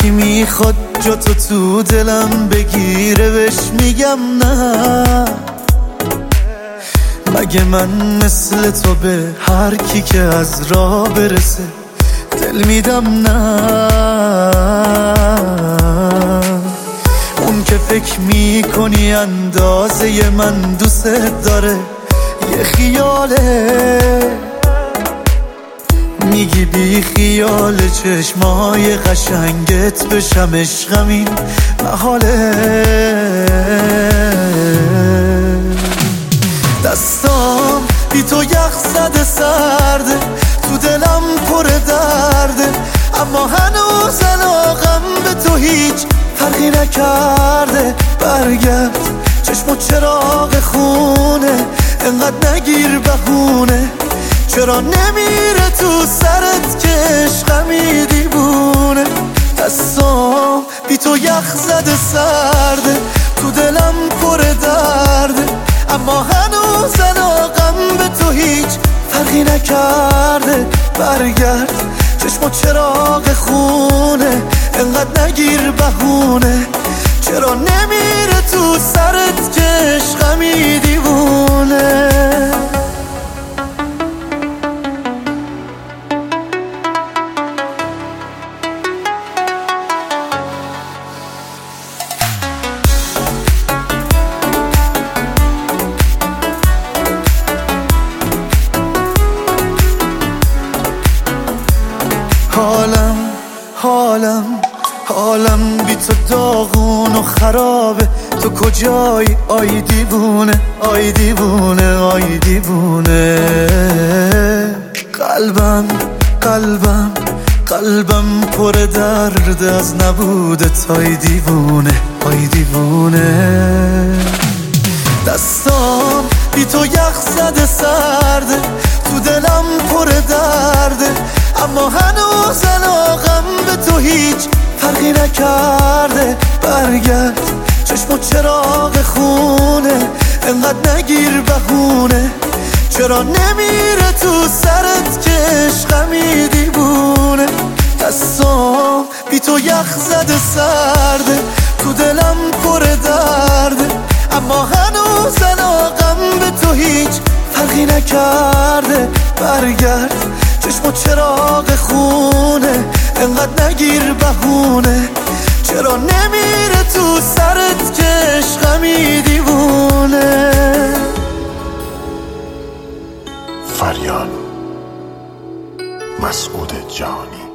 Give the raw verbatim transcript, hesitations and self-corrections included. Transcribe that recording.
کی میخواد جا تو تو دلم بگیره بهش میگم نه. مگه من مثل تو به هر کی که از راه برسه دل میدم نه؟ اون که فکر میکنی اندازه من دوست داره یه خیاله، میگی بی خیال چشمای قشنگت بشم عشقم این محاله. دستام بی تو یخ زده سرده، تو دلم پر درده، اما هنوز علاقم به تو هیچ فرقی نکرده. برگرد چشم و چراغ خونه، انقدر نگیر بهونه، چرا نمیره تو سرت که عشقمی دیوونه. دستام بی تو یخ زده سرده، تو دلم پر درده، اما هنوز علاقم به تو هیچ فرقی نکرده. برگرد چشم و چراغ خونه، انقدر نگیر بهونه، چرا نمیره تو سرت که عشقمی دیوونه. حالم حالم حالم بی تو داغون و خرابه، تو کجایی آی دیوونه آی دیوونه آی دیوونه. قلبم قلبم قلبم پر درد از نبودت آی دیوونه آی دیوونه. دستام بی تو یخ زده سرده، تو دلم پر درده، اما هنوز علاقم به تو هیچ فرقی نکرده. برگرد چشم و چراغ خونه، انقدر نگیر بهونه، چرا نمیره تو سرت که عشقمی دیوونه. دستام بی تو یخ زده سرده، تو دلم پر درده، اما هنوز علاقم به تو هیچ فرقی نکرده. برگرد چشم و چراغ خونه، انقدر نگیر بهونه، چرا نمیره تو سرت که عشقمی دیوونه. فریال مسعود جانی.